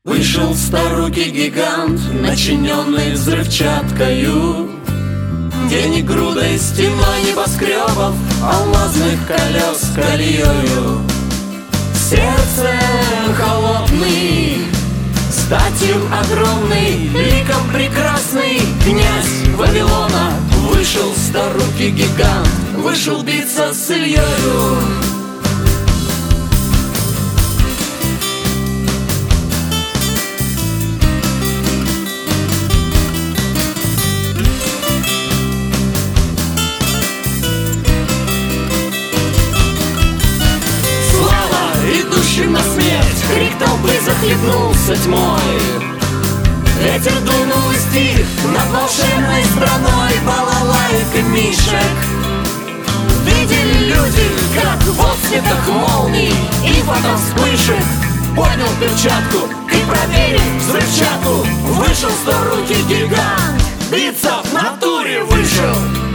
Вышел старукий гигант, начиненный взрывчаткою. Денег грудой, стена небоскребов, алмазных колес колеёю. Сердцем холодный, статью огромный, ликом прекрасный князь Вавилона. Вышел старукий гигант, вышел биться с Ильёю. На смерть крик толпы захлебнулся тьмой. Ветер дунул и стих над волшебной страной. Балалайка мишек видели люди, как в отсветах молний и фотовспышек. Поднял перчатку и проверил взрывчатку. Вышел старукий гигант, биться в натуре вышел.